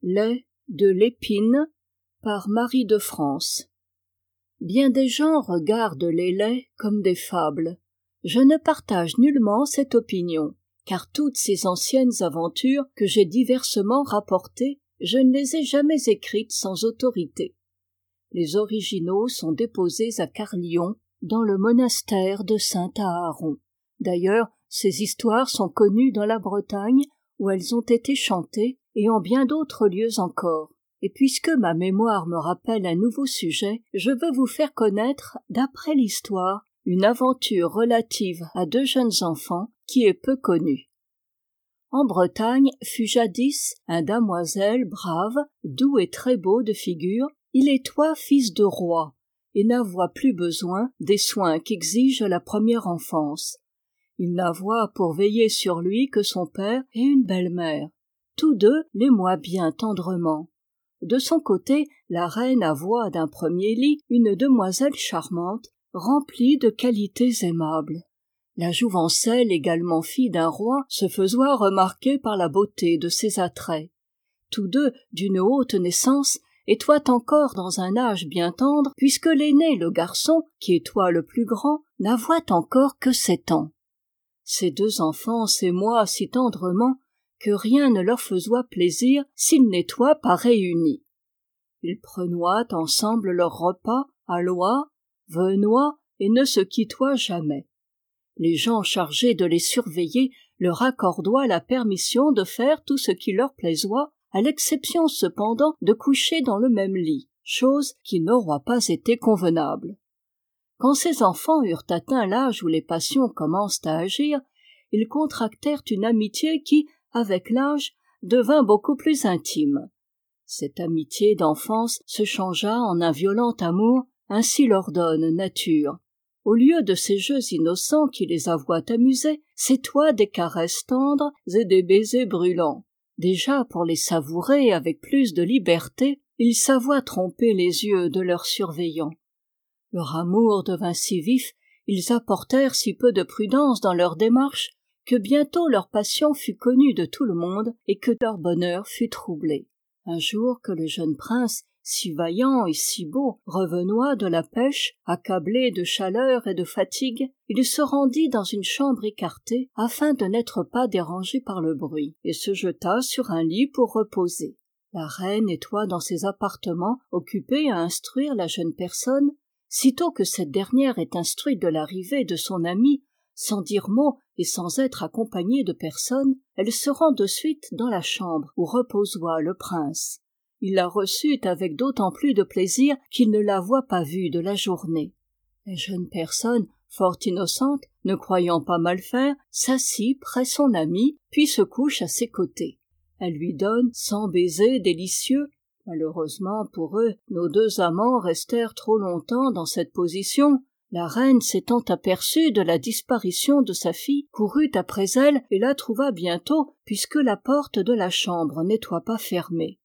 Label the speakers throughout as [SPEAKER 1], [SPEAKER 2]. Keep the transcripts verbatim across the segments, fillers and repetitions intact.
[SPEAKER 1] Lait de l'épine par Marie de France. Bien des gens regardent les laits comme des fables. Je ne partage nullement cette opinion, car toutes ces anciennes aventures que j'ai diversement rapportées, je ne les ai jamais écrites sans autorité. Les originaux sont déposés à Carlyon, dans le monastère de Saint-Aharon. D'ailleurs, ces histoires sont connues dans la Bretagne, où elles ont été chantées, et en bien d'autres lieux encore. Et puisque ma mémoire me rappelle un nouveau sujet, je veux vous faire connaître, d'après l'histoire, une aventure relative à deux jeunes enfants qui est peu connue. En Bretagne fut jadis un damoiselle brave, doux et très beau de figure. Il étoit fils de roi, et n'avoit plus besoin des soins qu'exige la première enfance. Il n'avoit pour veiller sur lui que son père et une belle-mère. Tous deux l'aimoient bien tendrement. De son côté, la reine avoit d'un premier lit une demoiselle charmante, remplie de qualités aimables. La jouvencelle, également fille d'un roi, se faisoit remarquer par la beauté de ses attraits. Tous deux, d'une haute naissance, étoient encore dans un âge bien tendre, puisque l'aîné, le garçon, qui étoit le plus grand, n'avoit encore que sept ans. Ces deux enfants s'émoient si tendrement que rien ne leur faisoit plaisir s'ils n'étoient pas réunis. Ils prenoient ensemble leur repas, alloient, venoient et ne se quittoient jamais. Les gens chargés de les surveiller leur accordoient la permission de faire tout ce qui leur plaisoit, à l'exception cependant de coucher dans le même lit, chose qui n'aura pas été convenable. Quand ces enfants eurent atteint l'âge où les passions commencent à agir, ils contractèrent une amitié qui, avec l'âge, devint beaucoup plus intime. Cette amitié d'enfance se changea en un violent amour, ainsi l'ordonne nature. Au lieu de ces jeux innocents qui les avoient amusés, c'étoient des caresses tendres et des baisers brûlants. Déjà pour les savourer avec plus de liberté, ils savoient tromper les yeux de leurs surveillants. Leur amour devint si vif, ils apportèrent si peu de prudence dans leur démarche, que bientôt leur passion fut connue de tout le monde et que leur bonheur fut troublé. Un jour que le jeune prince, si vaillant et si beau, revenoit de la pêche, accablé de chaleur et de fatigue, il se rendit dans une chambre écartée afin de n'être pas dérangé par le bruit, et se jeta sur un lit pour reposer. La reine étoit dans ses appartements, occupée à instruire la jeune personne. Sitôt que cette dernière est instruite de l'arrivée de son ami, sans dire mot et sans être accompagnée de personne, elle se rend de suite dans la chambre où reposoit le prince. Il la reçut avec d'autant plus de plaisir qu'il ne l'avoit pas vue de la journée. La jeune personne, fort innocente, ne croyant pas mal faire, s'assit près son ami, puis se couche à ses côtés. Elle lui donne cent baisers délicieux. Malheureusement pour eux, nos deux amants restèrent trop longtemps dans cette position. La reine, s'étant aperçue de la disparition de sa fille, courut après elle et la trouva bientôt, puisque la porte de la chambre n'étoit pas fermée.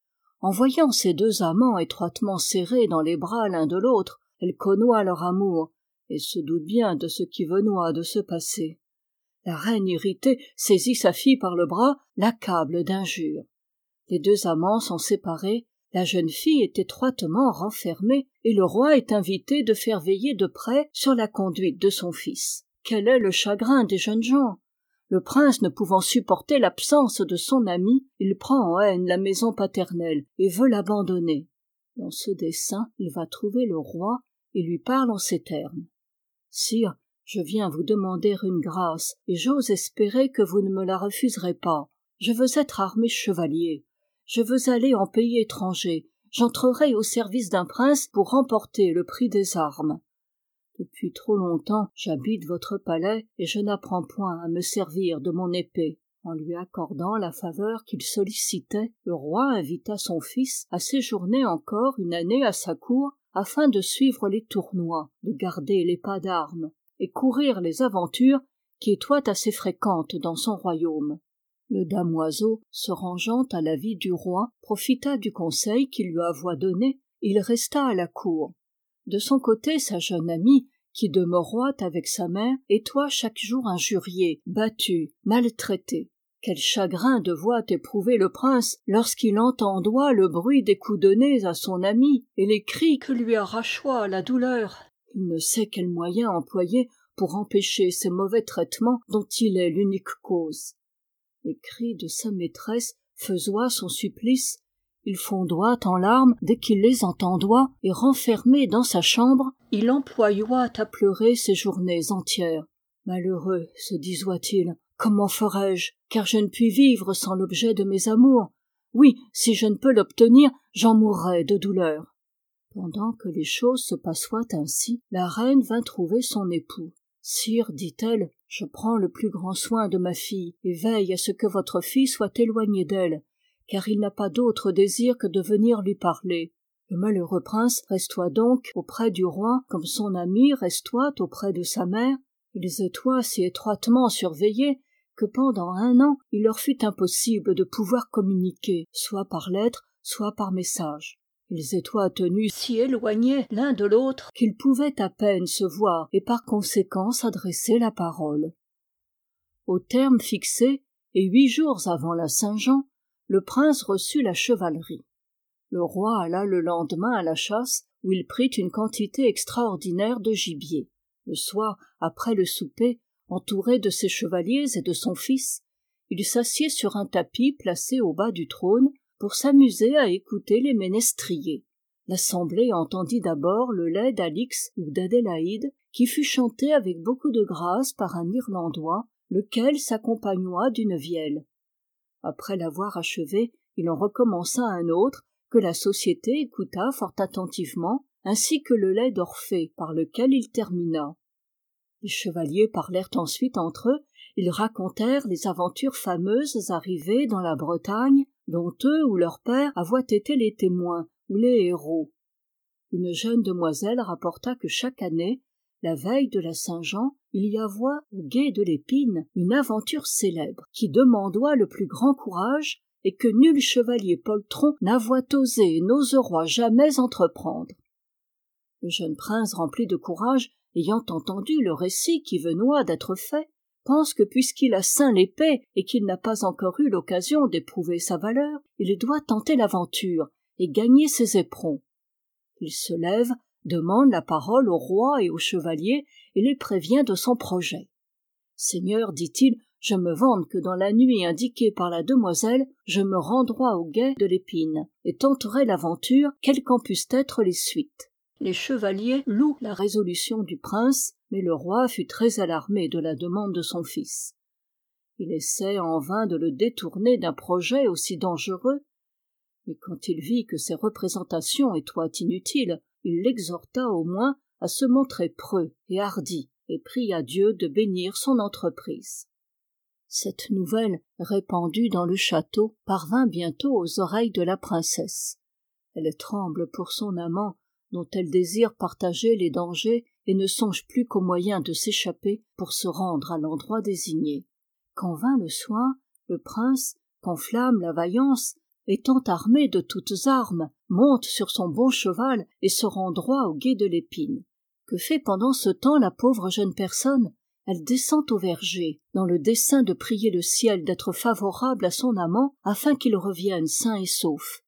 [SPEAKER 1] En voyant ces deux amants étroitement serrés dans les bras l'un de l'autre, elle connoit leur amour, et se doute bien de ce qui venoit de se passer. La reine irritée saisit sa fille par le bras, l'accable d'injures. Les deux amants sont séparés, la jeune fille est étroitement renfermée, et le roi est invité de faire veiller de près sur la conduite de son fils. Quel est le chagrin des jeunes gens! Le prince ne pouvant supporter l'absence de son ami, il prend en haine la maison paternelle et veut l'abandonner. Dans ce dessein, il va trouver le roi et lui parle en ces termes. « Sire, je viens vous demander une grâce, et j'ose espérer que vous ne me la refuserez pas. Je veux être armé chevalier. Je veux aller en pays étranger. J'entrerai au service d'un prince pour remporter le prix des armes. Depuis trop longtemps, j'habite votre palais et je n'apprends point à me servir de mon épée. » En lui accordant la faveur qu'il sollicitait, le roi invita son fils à séjourner encore une année à sa cour afin de suivre les tournois, de garder les pas d'armes et courir les aventures qui étoient assez fréquentes dans son royaume. Le damoiseau, se rangeant à l'avis du roi, profita du conseil qu'il lui avoit donné, et il resta à la cour. De son côté, sa jeune amie, qui demeuroit avec sa mère, étoit chaque jour injuriée, battue, maltraitée. Quel chagrin devoit éprouver le prince lorsqu'il entendoit le bruit des coups donnés à son ami et les cris que lui arrachoit la douleur. Il ne sait quel moyen employer pour empêcher ces mauvais traitements dont il est l'unique cause. Les cris de sa maîtresse faisoient son supplice. Il fondoit en larmes dès qu'il les entendoit, et renfermé dans sa chambre, il employoit à pleurer ses journées entières. Malheureux, se disoit-il, comment ferai-je, car je ne puis vivre sans l'objet de mes amours. Oui, si je ne peux l'obtenir, j'en mourrai de douleur. Pendant que les choses se passoient ainsi, la reine vint trouver son époux. Sire, dit-elle, je prends le plus grand soin de ma fille, et veille à ce que votre fils soit éloigné d'elle, car il n'a pas d'autre désir que de venir lui parler. Le malheureux prince restoit donc auprès du roi, comme son ami restoit auprès de sa mère. Ils étoient si étroitement surveillés que pendant un an il leur fut impossible de pouvoir communiquer, soit par lettres, soit par messages. Ils étoient tenus si éloignés l'un de l'autre qu'ils pouvaient à peine se voir et par conséquent s'adresser la parole. Au terme fixé, et huit jours avant la Saint-Jean, le prince reçut la chevalerie. Le roi alla le lendemain à la chasse, où il prit une quantité extraordinaire de gibier. Le soir, après le souper, entouré de ses chevaliers et de son fils, il s'assied sur un tapis placé au bas du trône pour s'amuser à écouter les ménestriers. L'assemblée entendit d'abord le lait d'Alix ou d'Adélaïde, qui fut chanté avec beaucoup de grâce par un Irlandois, lequel s'accompagna d'une vielle. Après l'avoir achevé, il en recommença un autre, que la société écouta fort attentivement, ainsi que le lait d'Orphée, par lequel il termina. Les chevaliers parlèrent ensuite entre eux, ils racontèrent les aventures fameuses arrivées dans la Bretagne, dont eux ou leurs pères avaient été les témoins ou les héros. Une jeune demoiselle rapporta que chaque année, la veille de la Saint-Jean, il y avoit au gué de l'Épine une aventure célèbre, qui demandoit le plus grand courage, et que nul chevalier poltron n'avoit osé et n'oseroit jamais entreprendre. Le jeune prince, rempli de courage, ayant entendu le récit qui venoit d'être fait, pense que puisqu'il a ceint l'épée et qu'il n'a pas encore eu l'occasion d'éprouver sa valeur, il doit tenter l'aventure et gagner ses éperons. Il se lève, demande la parole au roi et aux chevaliers et les prévient de son projet. « Seigneur, dit-il, je me vante que dans la nuit indiquée par la demoiselle, je me rendrai au gué de l'Épine et tenterai l'aventure, quelles qu'en puissent être les suites. » Les chevaliers louent la résolution du prince, mais le roi fut très alarmé de la demande de son fils. Il essaie en vain de le détourner d'un projet aussi dangereux, mais quand il vit que ses représentations étoient inutiles, il l'exhorta au moins à se montrer preux et hardi, et pria Dieu de bénir son entreprise. Cette nouvelle, répandue dans le château, parvint bientôt aux oreilles de la princesse. Elle tremble pour son amant, dont elle désire partager les dangers et ne songe plus qu'au moyen de s'échapper pour se rendre à l'endroit désigné. Quand vint le soir, le prince, qu'enflamme la vaillance, étant armé de toutes armes, monte sur son bon cheval et se rend droit au gué de l'Épine. Que fait pendant ce temps la pauvre jeune personne? Elle descend au verger, dans le dessein de prier le ciel d'être favorable à son amant, afin qu'il revienne sain et sauf.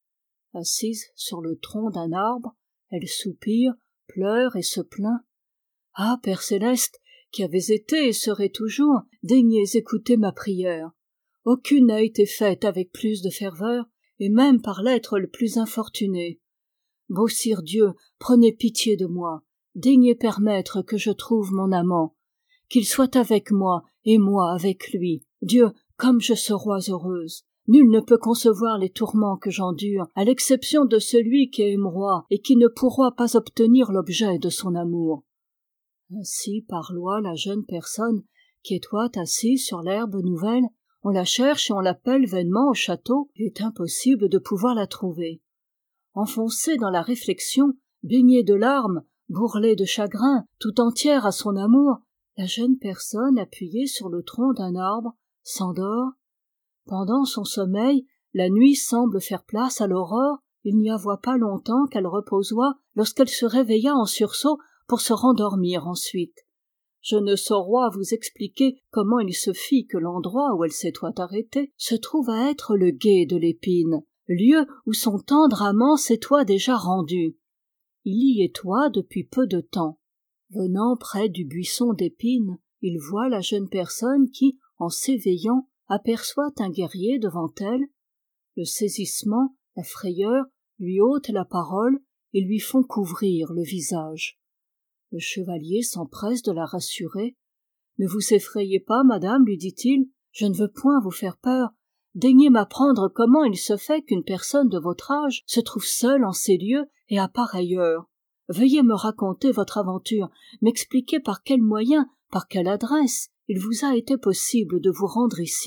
[SPEAKER 1] Assise sur le tronc d'un arbre, elle soupire, pleure et se plaint. « Ah, Père céleste, qui avez été et serez toujours, daignez écouter ma prière. Aucune n'a été faite avec plus de ferveur, et même par l'être le plus infortuné. Beau sire Dieu, prenez pitié de moi, daignez permettre que je trouve mon amant, qu'il soit avec moi et moi avec lui. Dieu, comme je serai heureuse. Nul ne peut concevoir les tourments que j'endure, à l'exception de celui qui est roi et qui ne pourra pas obtenir l'objet de son amour. » Ainsi parloit la jeune personne qui étoit assise sur l'herbe nouvelle. On la cherche et on l'appelle vainement au château, il est impossible de pouvoir la trouver. Enfoncée dans la réflexion, baignée de larmes, bourrelée de chagrin, tout entière à son amour, la jeune personne, appuyée sur le tronc d'un arbre, s'endort. Pendant son sommeil, la nuit semble faire place à l'aurore, il n'y avoit pas longtemps qu'elle reposoit lorsqu'elle se réveilla en sursaut pour se rendormir ensuite. Je ne saurois vous expliquer comment il se fit que l'endroit où elle s'étoit arrêtée se trouve à être le gué de l'Épine, lieu où son tendre amant s'étoit déjà rendu. Il y étoit depuis peu de temps. Venant près du buisson d'épines, il voit la jeune personne qui, en s'éveillant, aperçoit un guerrier devant elle. Le saisissement, la frayeur lui ôtent la parole et lui font couvrir le visage. Le chevalier s'empresse de la rassurer. « Ne vous effrayez pas, madame, lui dit-il, je ne veux point vous faire peur. Daignez m'apprendre comment il se fait qu'une personne de votre âge se trouve seule en ces lieux et à pareille heure. Veuillez me raconter votre aventure, m'expliquer par quels moyens, par quelle adresse il vous a été possible de vous rendre ici. »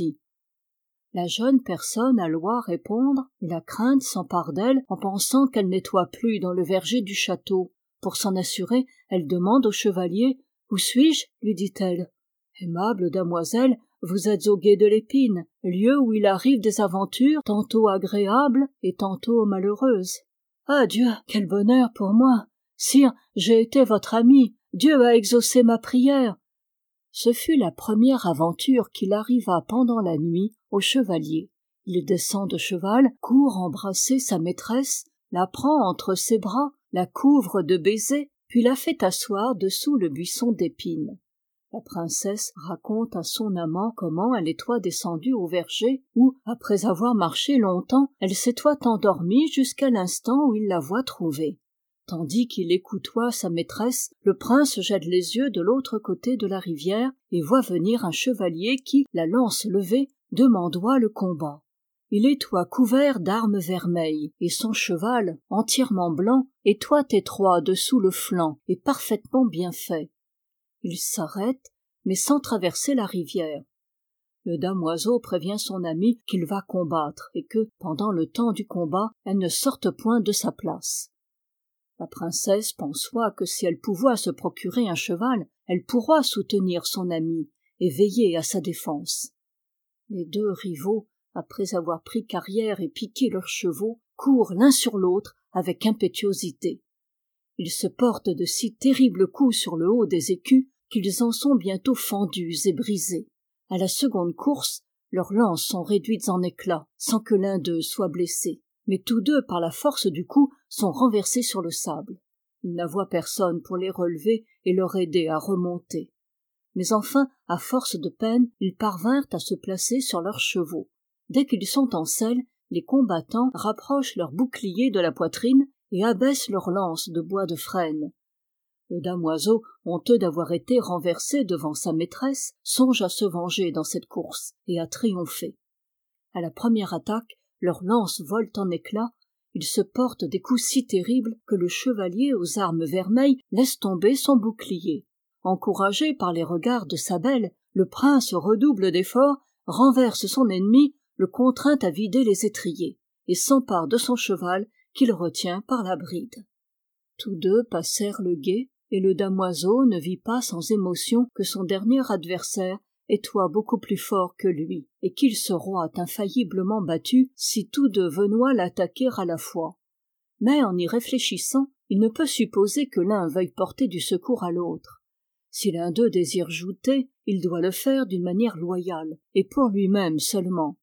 [SPEAKER 1] La jeune personne alloit répondre, et la crainte s'empare d'elle en pensant qu'elle n'étoit plus dans le verger du château. Pour s'en assurer, elle demande au chevalier « Où suis-je » lui dit-elle. « Aimable damoiselle, vous êtes au gué de l'Épine, lieu où il arrive des aventures tantôt agréables et tantôt malheureuses. Ah Dieu, quel bonheur pour moi! Sire, j'ai été votre ami, Dieu a exaucé ma prière. » Ce fut la première aventure qu'il arriva pendant la nuit au chevalier. Il descend de cheval, court embrasser sa maîtresse, la prend entre ses bras, la couvre de baisers, puis la fait asseoir dessous le buisson d'épines. La princesse raconte à son amant comment elle étoit descendue au verger, où, après avoir marché longtemps, elle s'étoit endormie jusqu'à l'instant où il la voit trouvée. Tandis qu'il écoutoit sa maîtresse, le prince jette les yeux de l'autre côté de la rivière et voit venir un chevalier qui, la lance levée, demandoit le combat. Il étoit couvert d'armes vermeilles, et son cheval, entièrement blanc, étoit étroit dessous le flanc et parfaitement bien fait. Il s'arrête, mais sans traverser la rivière. Le damoiseau prévient son ami qu'il va combattre et que, pendant le temps du combat, elle ne sorte point de sa place. La princesse pensoit que si elle pouvoit se procurer un cheval, elle pourroit soutenir son ami et veiller à sa défense. Les deux rivaux, après avoir pris carrière et piqué leurs chevaux, courent l'un sur l'autre avec impétuosité. Ils se portent de si terribles coups sur le haut des écus qu'ils en sont bientôt fendus et brisés. À la seconde course, leurs lances sont réduites en éclats, sans que l'un d'eux soit blessé. Mais tous deux, par la force du coup, sont renversés sur le sable. Ils n'avoient personne pour les relever et leur aider à remonter. Mais enfin, à force de peine, ils parvinrent à se placer sur leurs chevaux. Dès qu'ils sont en selle, les combattants rapprochent leurs boucliers de la poitrine et abaissent leurs lances de bois de frêne. Le damoiseau, honteux d'avoir été renversé devant sa maîtresse, songe à se venger dans cette course et à triompher. À la première attaque, leurs lances volent en éclats, ils se portent des coups si terribles que le chevalier aux armes vermeilles laisse tomber son bouclier. Encouragé par les regards de sa belle, le prince redouble d'efforts, renverse son ennemi, le contraint à vider les étriers, et s'empare de son cheval qu'il retient par la bride. Tous deux passèrent le gué, et le damoiseau ne vit pas sans émotion que son dernier adversaire étoit beaucoup plus fort que lui, et qu'il seroit infailliblement battu si tous deux venoient l'attaquer à la fois. Mais en y réfléchissant, il ne peut supposer que l'un veuille porter du secours à l'autre. Si l'un d'eux désire jouter, il doit le faire d'une manière loyale, et pour lui-même seulement.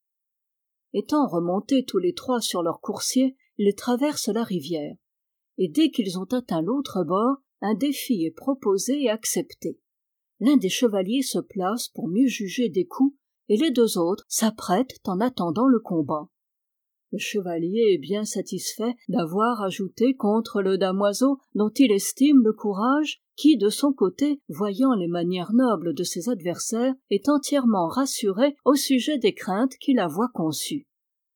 [SPEAKER 1] Étant remontés tous les trois sur leur coursier, ils traversent la rivière, et dès qu'ils ont atteint l'autre bord, un défi est proposé et accepté. L'un des chevaliers se place pour mieux juger des coups, et les deux autres s'apprêtent en attendant le combat. Le chevalier est bien satisfait d'avoir ajouté contre le damoiseau dont il estime le courage, qui, de son côté, voyant les manières nobles de ses adversaires, est entièrement rassuré au sujet des craintes qu'il avoit conçues.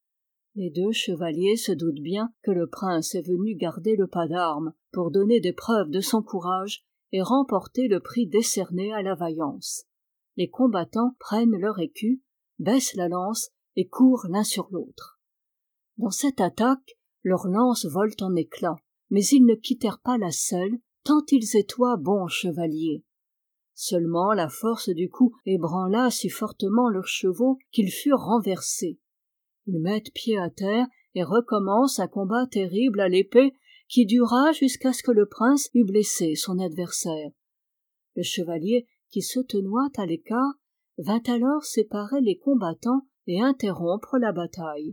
[SPEAKER 1] Les deux chevaliers se doutent bien que le prince est venu garder le pas d'armes pour donner des preuves de son courage et remporter le prix décerné à la vaillance. Les combattants prennent leur écu, baissent la lance et courent l'un sur l'autre. Dans cette attaque, leurs lances volent en éclats, mais ils ne quittèrent pas la selle, tant ils étoient bons chevaliers. Seulement la force du coup ébranla si fortement leurs chevaux qu'ils furent renversés. Ils mettent pied à terre et recommencent un combat terrible à l'épée qui dura jusqu'à ce que le prince eût blessé son adversaire. Le chevalier, qui se tenoit à l'écart, vint alors séparer les combattants et interrompre la bataille.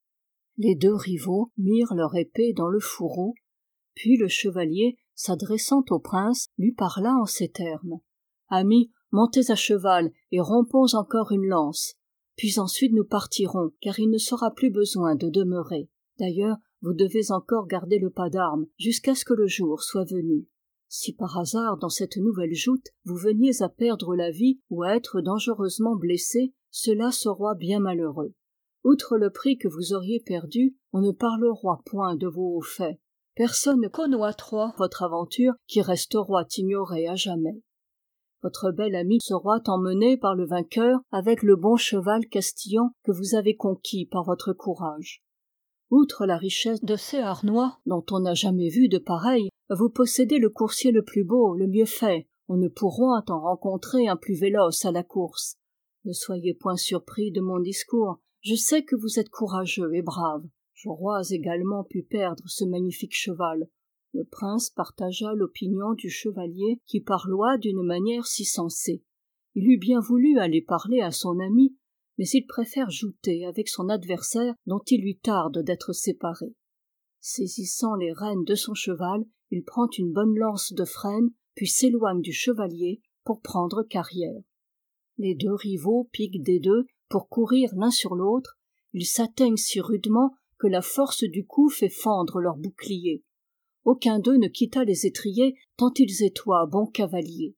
[SPEAKER 1] Les deux rivaux mirent leur épée dans le fourreau, puis le chevalier, s'adressant au prince, lui parla en ces termes. « Amis, montez à cheval et rompons encore une lance, puis ensuite nous partirons, car il ne sera plus besoin de demeurer. D'ailleurs, vous devez encore garder le pas d'armes jusqu'à ce que le jour soit venu. Si par hasard, dans cette nouvelle joute, vous veniez à perdre la vie ou à être dangereusement blessé, cela sera bien malheureux. Outre le prix que vous auriez perdu, on ne parlera point de vos hauts faits. Personne ne connoîtra votre aventure qui restera ignorée à jamais. Votre bel ami sera emmené par le vainqueur avec le bon cheval castillan que vous avez conquis par votre courage. Outre la richesse de ces harnois, dont on n'a jamais vu de pareils, vous possédez le coursier le plus beau, le mieux fait. On ne pourra en rencontrer un plus véloce à la course. Ne soyez point surpris de mon discours. Je sais que vous êtes courageux et brave. J'aurais également pu perdre ce magnifique cheval. Le prince partagea l'opinion du chevalier qui parloit d'une manière si sensée. Il eût bien voulu aller parler à son ami, mais il préfère jouter avec son adversaire dont il lui tarde d'être séparé. Saisissant les rênes de son cheval, il prend une bonne lance de frêne, puis s'éloigne du chevalier pour prendre carrière. Les deux rivaux piquent des deux pour courir l'un sur l'autre. Ils s'atteignent si rudement que la force du coup fait fendre leurs boucliers. Aucun d'eux ne quitta les étriers tant ils étoient bons cavaliers.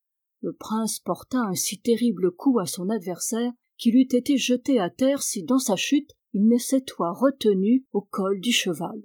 [SPEAKER 1] Le prince porta un si terrible coup à son adversaire qu'il eût été jeté à terre si dans sa chute il ne s'étoit retenu au col du cheval.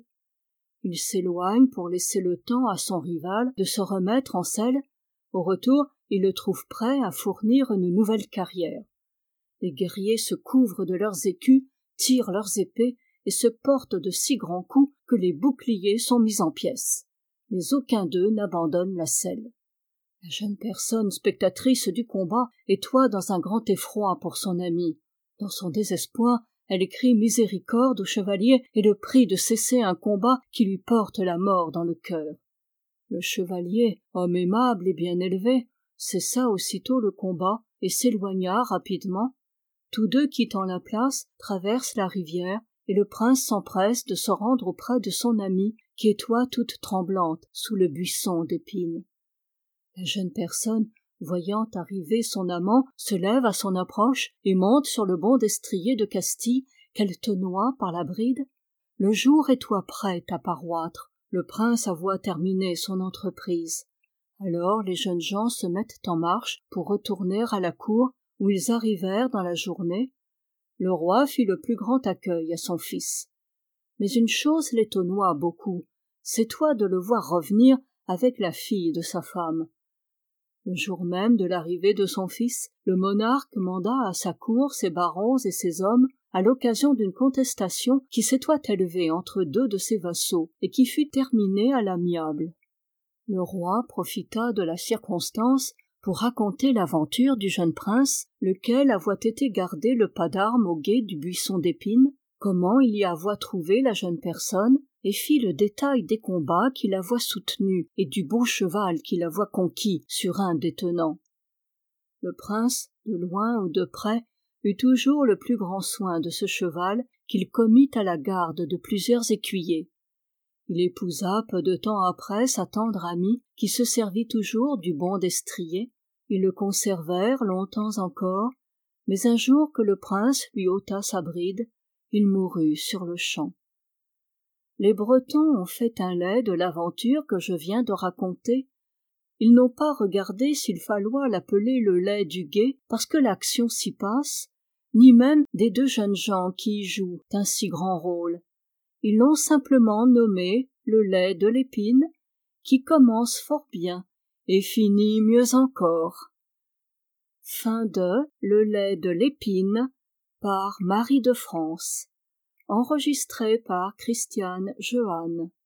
[SPEAKER 1] Il s'éloigne pour laisser le temps à son rival de se remettre en selle. Au retour, il le trouve prêt à fournir une nouvelle carrière. Les guerriers se couvrent de leurs écus, tirent leurs épées et se portent de si grands coups que les boucliers sont mis en pièces. Mais aucun d'eux n'abandonne la selle. La jeune personne spectatrice du combat étoit dans un grand effroi pour son ami. Dans son désespoir, elle crie miséricorde au chevalier et le prie de cesser un combat qui lui porte la mort dans le cœur. Le chevalier, homme aimable et bien élevé, cessa aussitôt le combat et s'éloigna rapidement. Tous deux quittant la place, traversent la rivière et le prince s'empresse de se rendre auprès de son amie qui étoit toute tremblante sous le buisson d'épines. La jeune personne, voyant arriver son amant, se lève à son approche et monte sur le bon destrier de Castille qu'elle tenoit par la bride. Le jour étoit prêt à paroître. Le prince avoit terminé son entreprise. Alors les jeunes gens se mettent en marche pour retourner à la cour où ils arrivèrent dans la journée. Le roi fit le plus grand accueil à son fils. Mais une chose l'étonna beaucoup, c'étoit de le voir revenir avec la fille de sa femme. Le jour même de l'arrivée de son fils, le monarque manda à sa cour ses barons et ses hommes à l'occasion d'une contestation qui s'étoit élevée entre deux de ses vassaux et qui fut terminée à l'amiable. Le roi profita de la circonstance pour raconter l'aventure du jeune prince, lequel avoit été garder le pas d'armes au gué du buisson d'épines, comment il y avoit trouvé la jeune personne, et fit le détail des combats qu'il avoit soutenus et du beau cheval qu'il avoit conquis sur un des tenants. Le prince, de loin ou de près, eut toujours le plus grand soin de ce cheval qu'il commit à la garde de plusieurs écuyers. Il épousa peu de temps après sa tendre amie qui se servit toujours du bon destrier. Ils le conservèrent longtemps encore, mais un jour que le prince lui ôta sa bride, il mourut sur-le-champ. Les Bretons ont fait un lait de l'aventure que je viens de raconter. Ils n'ont pas regardé s'il falloit l'appeler le lait du gué parce que l'action s'y passe, ni même des deux jeunes gens qui y jouent un si grand rôle. Ils l'ont simplement nommé le lait de l'épine, qui commence fort bien et finit mieux encore. Fin de Le lait de l'épine par Marie de France. Enregistré par Christiane Jehanne.